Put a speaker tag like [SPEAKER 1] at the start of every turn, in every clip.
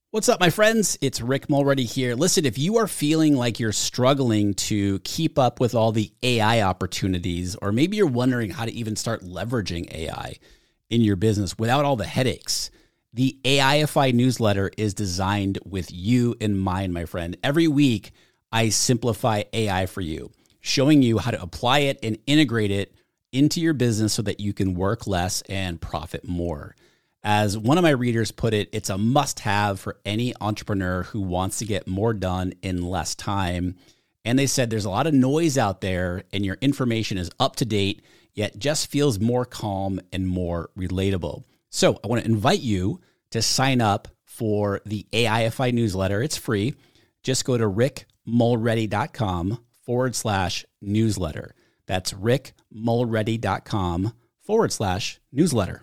[SPEAKER 1] What's up, my friends? It's Rick Mulready here. Listen, if you are feeling like you're struggling to keep up with all the AI opportunities, or maybe you're wondering how to even start leveraging AI in your business without all the headaches, the AIFI newsletter is designed with you in mind, my friend. Every week, I simplify AI for you, showing you how to apply it and integrate it into your business so that you can work less and profit more. As one of my readers put it, it's a must-have for any entrepreneur who wants to get more done in less time. And they said there's a lot of noise out there and your information is up to date, yet just feels more calm and more relatable. So I want to invite you to sign up for the AIFI newsletter. It's free. Just go to rickmulready.com/newsletter. That's rickmulready.com/newsletter.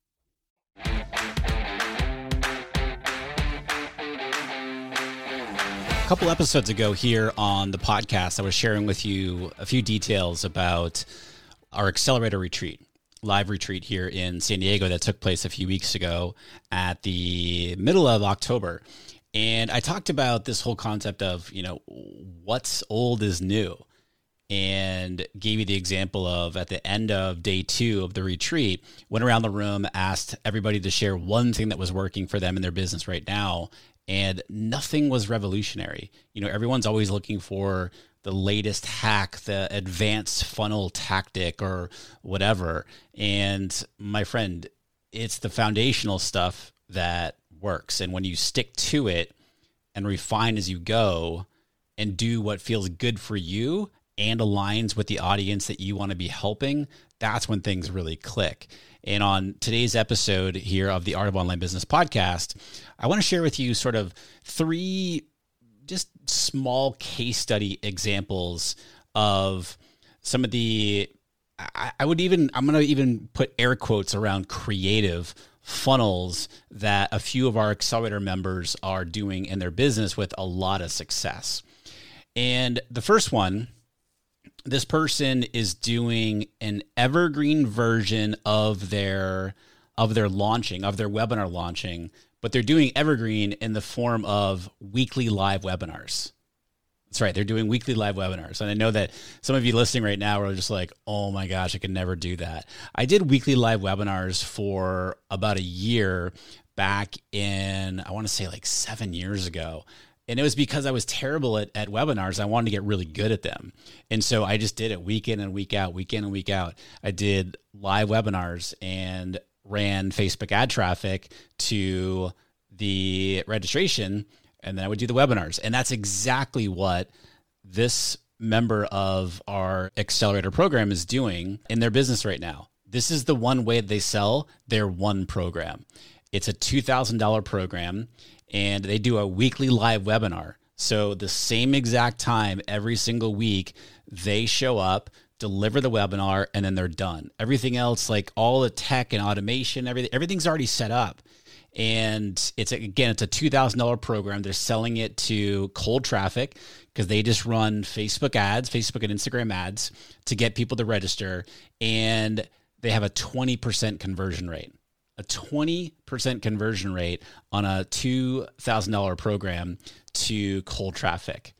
[SPEAKER 1] A couple episodes ago here on the podcast, I was sharing with you a few details about our accelerator retreat, live retreat here in San Diego that took place a few weeks ago at the middle of October. And I talked about this whole concept of, what's old is new, and gave you the example of at the end of day 2 of the retreat, went around the room, asked everybody to share one thing that was working for them in their business right now. And nothing was revolutionary. Everyone's always looking for the latest hack, the advanced funnel tactic or whatever. And my friend, it's the foundational stuff that works. And when you stick to it and refine as you go and do what feels good for you and aligns with the audience that you want to be helping, that's when things really click. And on today's episode here of the Art of Online Business podcast, I want to share with you sort of 3 just small case study examples of some of the, I'm going to even put air quotes around creative funnels that a few of our accelerator members are doing in their business with a lot of success. And the first one, this person is doing an evergreen version of their webinar launching, but they're doing evergreen in the form of weekly live webinars. That's right. They're doing weekly live webinars. And I know that some of you listening right now are just like, oh my gosh, I could never do that. I did weekly live webinars for about a year back in, I want to say like 7 years ago. And it was because I was terrible at webinars. I wanted to get really good at them. And so I just did it week in and week out, week in and week out. I did live webinars and ran Facebook ad traffic to the registration, and then I would do the webinars. And that's exactly what this member of our accelerator program is doing in their business right now. This is the one way they sell their one program. It's a $2,000 program, and they do a weekly live webinar. So the same exact time every single week, they show up, deliver the webinar, and then they're done. Everything else, like all the tech and automation, everything's already set up. And it's a $2,000 program. They're selling it to cold traffic because they just run Facebook ads, Facebook and Instagram ads to get people to register. And they have a 20% conversion rate. A 20% conversion rate on a $2,000 program to cold traffic.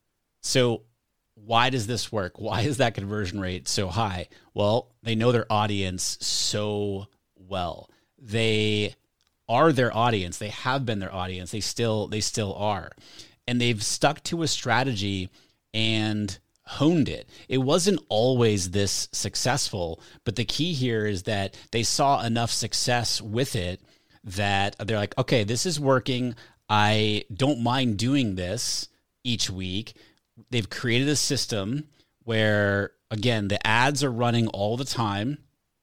[SPEAKER 1] So why does this work? Why is that conversion rate so high? Well, they know their audience so well. They are their audience. They have been their audience. They still are. And they've stuck to a strategy and honed it. It wasn't always this successful, but the key here is that they saw enough success with it that they're like, okay, this is working. I don't mind doing this each week. They've created a system where, again, the ads are running all the time.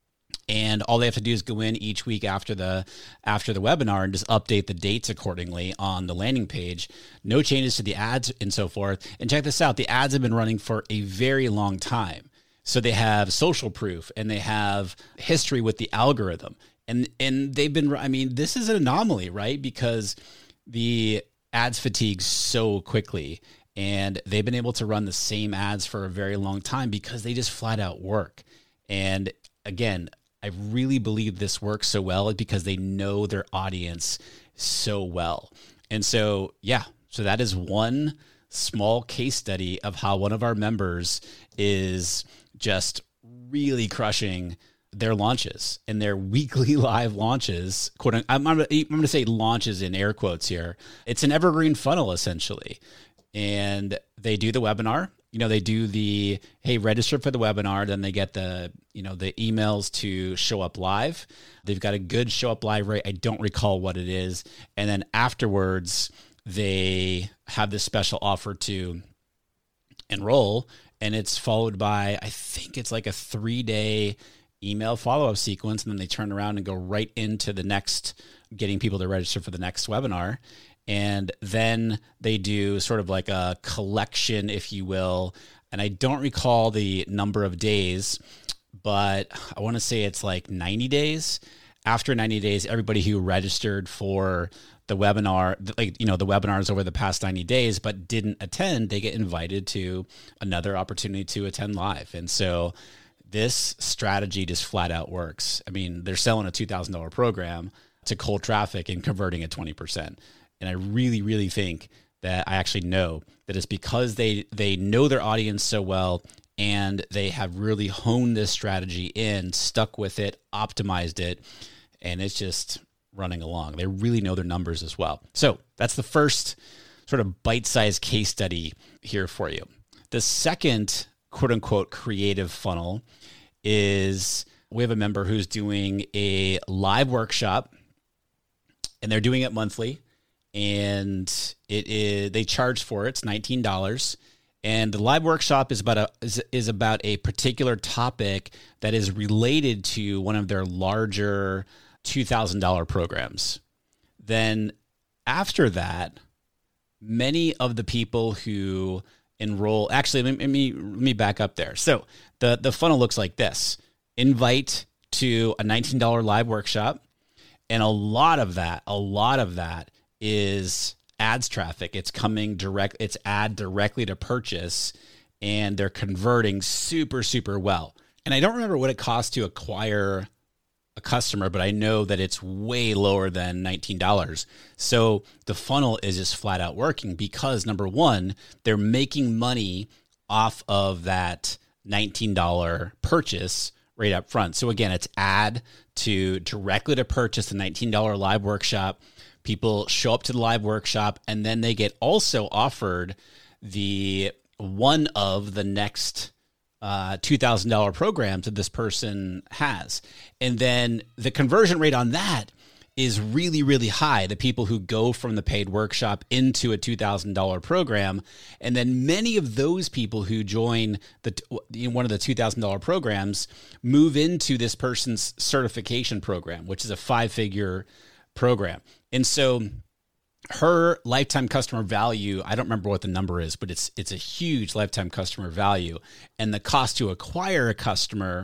[SPEAKER 1] And all they have to do is go in each week after the webinar and just update the dates accordingly on the landing page. No changes to the ads and so forth. And check this out. The ads have been running for a very long time. So they have social proof and they have history with the algorithm. And they've been, this is an anomaly, right? Because the ads fatigue so quickly. And they've been able to run the same ads for a very long time because they just flat out work. And again, I really believe this works so well because they know their audience so well. And so, yeah, so that is one small case study of how one of our members is just really crushing their launches and their weekly live launches. Quote, I'm going to say launches in air quotes here. It's an evergreen funnel essentially. And they do the webinar. They do the, hey, register for the webinar. Then they get the emails to show up live. They've got a good show up live rate. I don't recall what it is. And then afterwards, they have this special offer to enroll. And it's followed by, I think it's like a 3-day email follow-up sequence. And then they turn around and go right into the next, getting people to register for the next webinar. And then they do sort of like a collection, if you will. And I don't recall the number of days, but I want to say it's like 90 days. After 90 days, everybody who registered for the webinar, the webinars over the past 90 days, but didn't attend, they get invited to another opportunity to attend live. And so this strategy just flat out works. I mean, they're selling a $2,000 program to cold traffic and converting at 20%. And I really, really think that I actually know that it's because they know their audience so well and they have really honed this strategy in, stuck with it, optimized it, and it's just running along. They really know their numbers as well. So that's the first sort of bite-sized case study here for you. The second quote-unquote creative funnel is we have a member who's doing a live workshop, and they're doing it monthly. And they charge for it. It's $19. And the live workshop is about a particular topic that is related to one of their larger $2,000 programs. Then after that, many of the people who enroll, actually, let me back up there. So the funnel looks like this: invite to a $19 live workshop. And a lot of that is ads traffic. It's coming direct. It's ad directly to purchase, and they're converting super, super well. And I don't remember what it costs to acquire a customer, but I know that it's way lower than $19. So the funnel is just flat out working because, number one, they're making money off of that $19 purchase right up front. So again, it's ad to directly to purchase the $19 live workshop. People show up to the live workshop, and then they get also offered the one of the next $2,000 programs that this person has. And then the conversion rate on that is really, really high. The people who go from the paid workshop into a $2,000 program. And then many of those people who join one of the $2,000 programs move into this person's certification program, which is a 5-figure program. And so her lifetime customer value, I don't remember what the number is, but it's a huge lifetime customer value. And the cost to acquire a customer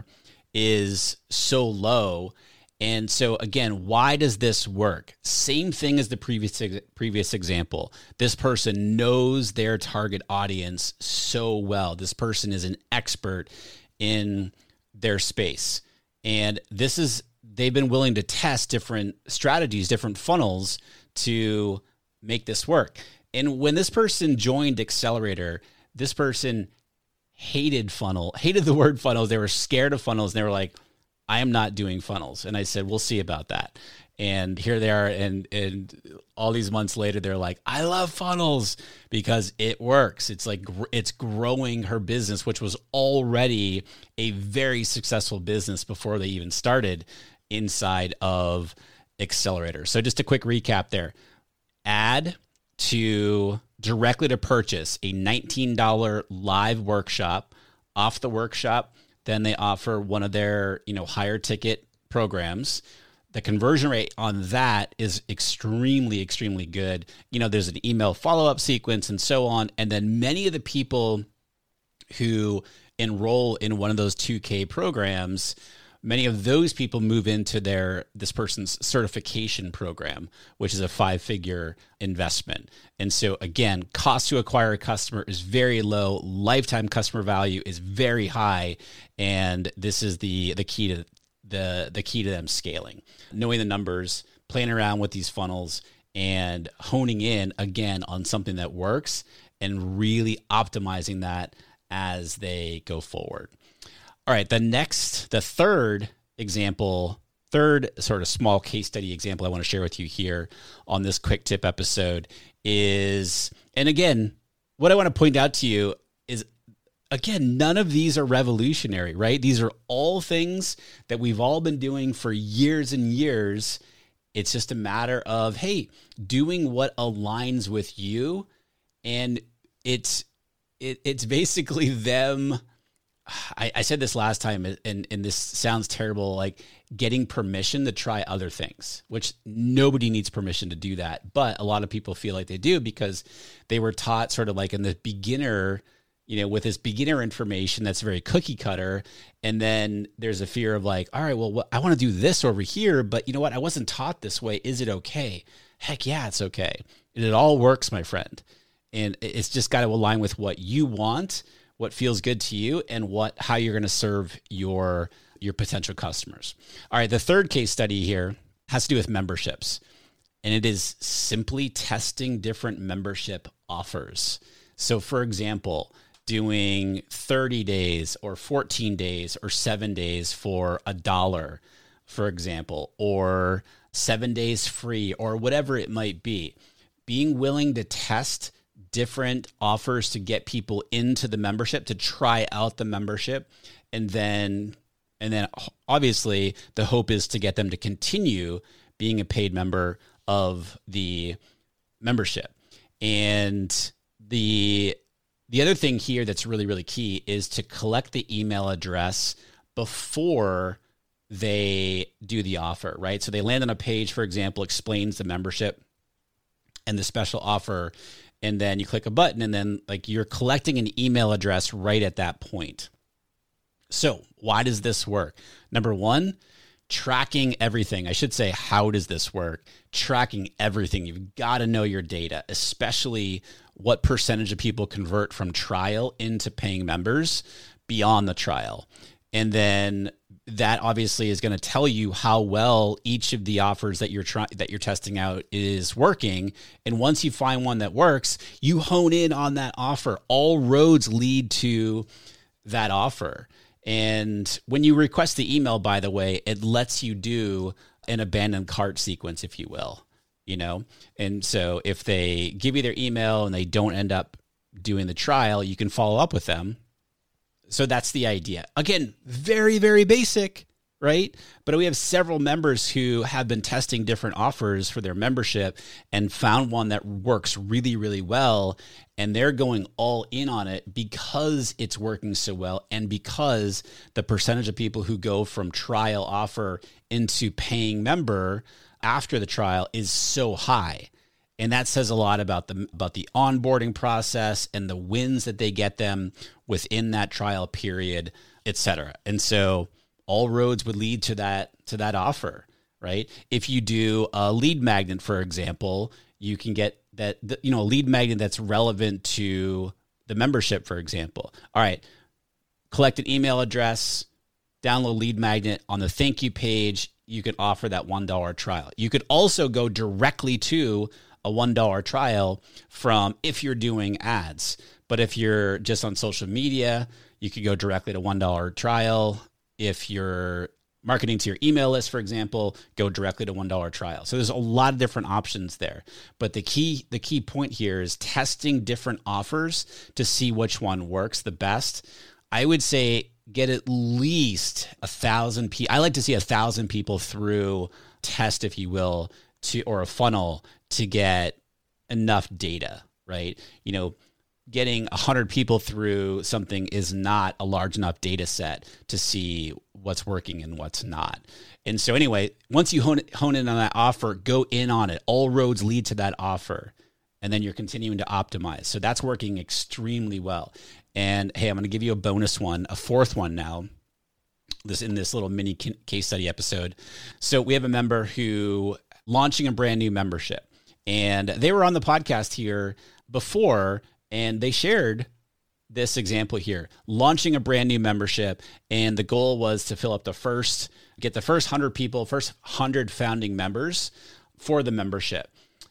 [SPEAKER 1] is so low. And so again, why does this work? Same thing as the previous example. This person knows their target audience so well. This person is an expert in their space. And they've been willing to test different strategies, different funnels to make this work. And when this person joined Accelerator, this person hated the word funnels. They were scared of funnels. And they were like, I am not doing funnels. And I said, we'll see about that. And here they are. And all these months later, they're like, I love funnels because it works. It's like, it's growing her business, which was already a very successful business before they even started inside of Accelerator. So just a quick recap there. Add to directly to purchase a $19 live workshop. Off the workshop, then they offer one of their, higher ticket programs. The conversion rate on that is extremely, extremely good. There's an email follow-up sequence and so on. And then many of the people who enroll in one of those 2K programs, many of those people move into this person's certification program, which is a 5-figure investment. And so again, cost to acquire a customer is very low. Lifetime customer value is very high. And this is the key to the key to them scaling. Knowing the numbers, playing around with these funnels, and honing in again on something that works and really optimizing that as they go forward. All right, the third example, third sort of small case study example I want to share with you here on this quick tip episode is, and again, what I want to point out to you is, again, none of these are revolutionary, right? These are all things that we've all been doing for years and years. It's just a matter of, hey, doing what aligns with you. And it's basically them. I said this last time, and this sounds terrible, like getting permission to try other things, which nobody needs permission to do that. But a lot of people feel like they do because they were taught sort of like in the beginner, with this beginner information that's very cookie cutter. And then there's a fear of like, all right, well, I want to do this over here, but you know what? I wasn't taught this way. Is it okay? Heck yeah, it's okay. And it all works, my friend. And it's just got to align with what you want, what feels good to you, and how you're going to serve your potential customers. All right, the third case study here has to do with memberships, and it is simply testing different membership offers. So for example, doing 30 days or 14 days or 7 days for $1, for example, or 7 days free or whatever it might be. Being willing to test different offers to get people into the membership, to try out the membership. And then obviously the hope is to get them to continue being a paid member of the membership. And the other thing here that's really, really key is to collect the email address before they do the offer, right? So they land on a page, for example, explains the membership and the special offer, and then you click a button, and then like you're collecting an email address right at that point. So why does this work? Number one, tracking everything. I should say, how does this work? Tracking everything. You've got to know your data, especially what percentage of people convert from trial into paying members beyond the trial. And then that obviously is going to tell you how well each of the offers that you're testing out is working. And once you find one that works, you hone in on that offer. All roads lead to that offer. And when you request the email, by the way, it lets you do an abandoned cart sequence, if you will, And so if they give you their email and they don't end up doing the trial, you can follow up with them. So that's the idea. Again, very, very basic, right? But we have several members who have been testing different offers for their membership and found one that works really, really well. And they're going all in on it because it's working so well, and because the percentage of people who go from trial offer into paying member after the trial is so high. And that says a lot about the onboarding process and the wins that they get them within that trial period, et cetera. And so all roads would lead to that offer, right? If you do a lead magnet, for example, you can get that, a lead magnet that's relevant to the membership, for example. All right, collect an email address, download lead magnet. On the thank you page, you can offer that $1 trial. You could also go directly to a $1 trial from if you're doing ads. But if you're just on social media, you could go directly to $1 trial. If you're marketing to your email list, for example, go directly to $1 trial. So there's a lot of different options there. But the key point here is testing different offers to see which one works the best. I would say get at least 1,000 people. I like to see 1,000 people through test, if you will, or a funnel to get enough data, right? Getting 100 people through something is not a large enough data set to see what's working and what's not. And so anyway, once you hone in on that offer, go in on it. All roads lead to that offer. And then you're continuing to optimize. So that's working extremely well. And hey, I'm going to give you a bonus one, a fourth one now, in this little mini case study episode. So we have a member who launching a brand new membership, and they were on the podcast here before, and they shared this example here, launching a brand new membership. And the goal was to get the first 100 people, first 100 founding members for the membership.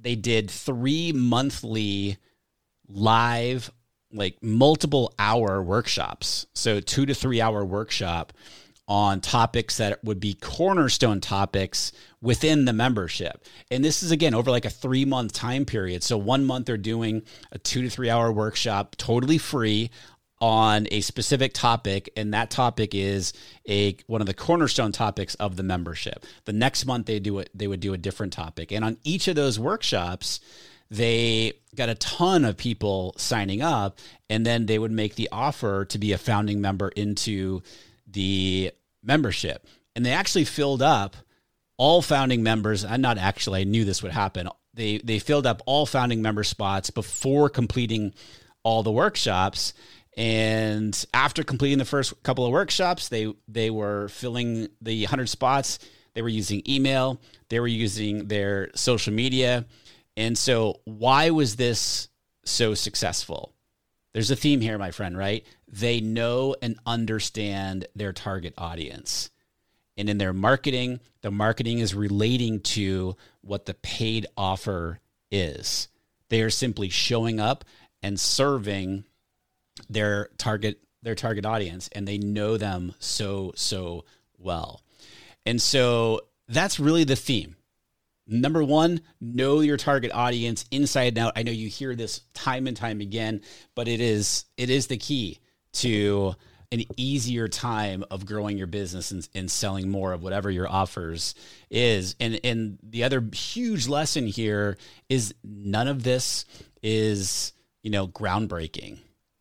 [SPEAKER 1] they did 3 monthly live, like multiple hour workshops. So 2 to 3 hour workshop on topics that would be cornerstone topics within the membership. And this is, again, over like a 3-month time period. So 1 month they're doing a 2 to 3 hour workshop totally free on a specific topic, and that topic is one of the cornerstone topics of the membership. The next month they would do a different topic. And on each of those workshops, they got a ton of people signing up, and then they would make the offer to be a founding member into the membership. And they actually filled up all founding members. I knew this would happen. They filled up all founding member spots before completing all the workshops. And after completing the first couple of workshops, they were filling the 100 spots. They were using email. They were using their social media. And so why was this so successful? There's a theme here, my friend, right? They know and understand their target audience. And in their marketing, the marketing is relating to what the paid offer is. They are simply showing up and serving their target audience, and they know them so well. And so that's really the theme. Number one, know your target audience inside and out. I know you hear this time and time again, but it is the key to an easier time of growing your business and selling more of whatever your offers is. And the other huge lesson here is none of this is, groundbreaking.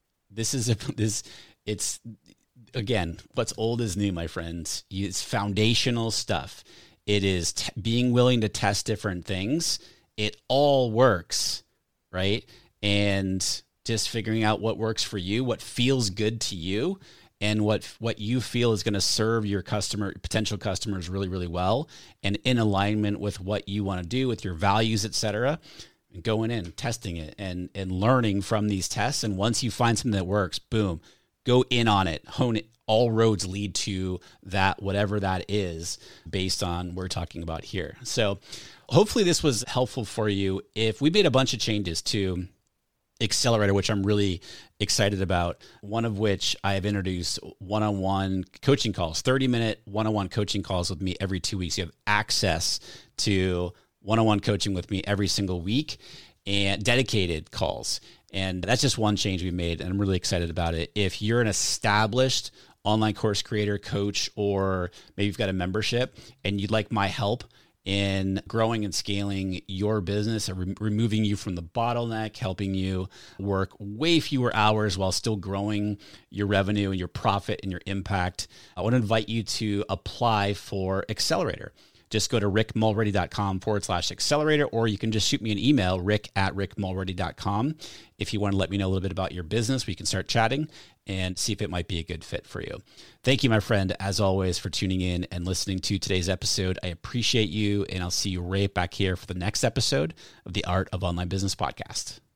[SPEAKER 1] It's again, what's old is new, my friends. It's foundational stuff. It is being willing to test different things. It all works, right? And just figuring out what works for you, what feels good to you, and what you feel is going to serve your potential customers really, really well, and in alignment with what you want to do with your values, et cetera. And going in, testing it, and learning from these tests. And once you find something that works, boom, go in on it, hone it. All roads lead to that, whatever that is, based on what we're talking about here. So hopefully this was helpful for you. If we made a bunch of changes to Accelerator, which I'm really excited about, one of which I have introduced one-on-one coaching calls, 30-minute one-on-one coaching calls with me every 2 weeks. You have access to one-on-one coaching with me every single week and dedicated calls. And that's just one change we made, and I'm really excited about it. If you're an established online course creator, coach, or maybe you've got a membership and you'd like my help in growing and scaling your business, and removing you from the bottleneck, helping you work way fewer hours while still growing your revenue and your profit and your impact, I want to invite you to apply for Accelerator. Just go to rickmulready.com/accelerator, or you can just shoot me an email, rick@rickmulready.com, if you want to let me know a little bit about your business. We can start chatting and see if it might be a good fit for you. Thank you, my friend, as always, for tuning in and listening to today's episode. I appreciate you, and I'll see you right back here for the next episode of the Art of Online Business podcast.